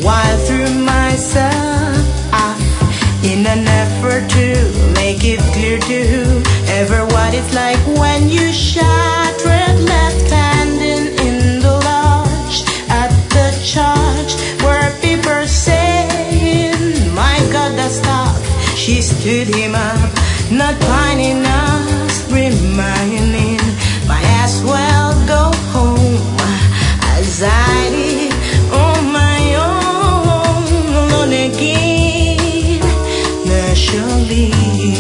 while through myself in an effort to make it clear to whoever what it's like when you shattered left handing in the lodge at the church where people saying, my God, that's tough. She stood him up, not finding us, reminding might as well go home as I did on my own, alone again, naturally.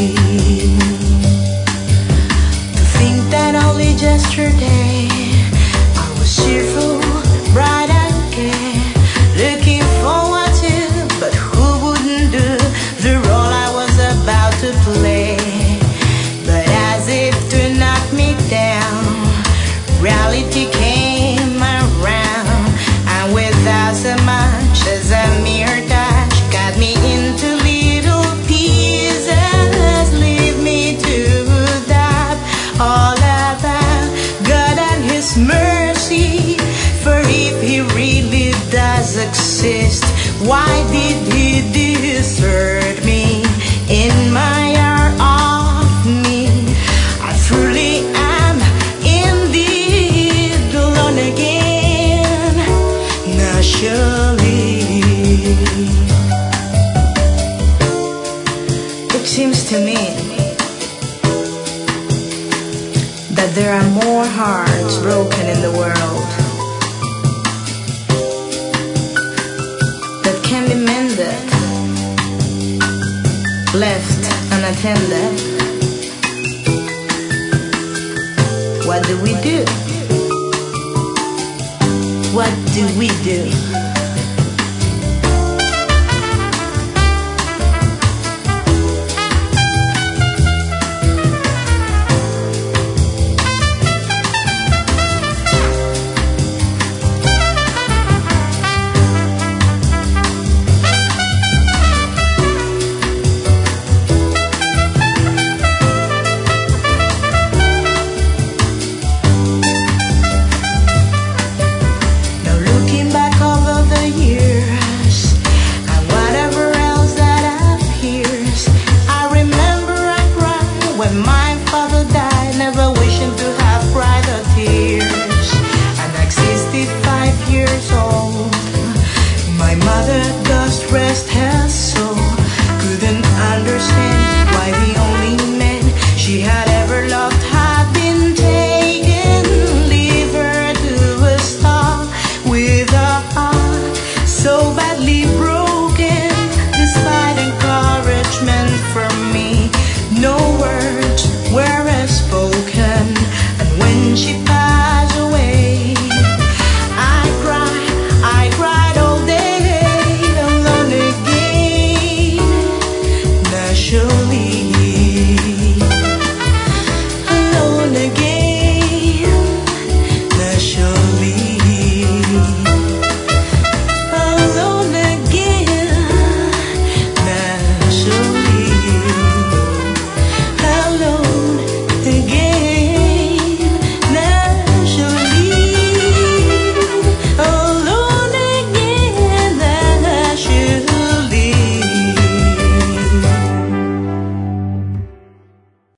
To think that only yesterday I was cheerful, bright and gay, looking forward to, but who wouldn't do the role I was about to play? But as if to knock me down, reality came around, and without so much as a mere touch, got me into little pieces, leave me to doubt all about God and His mercy. For if He really does exist, why did He desert me in my hour of need? I truly am indeed alone again, naturally. It seems to me that there are more hearts broken in the world that can be mended, left unattended. What do we do? What do we do?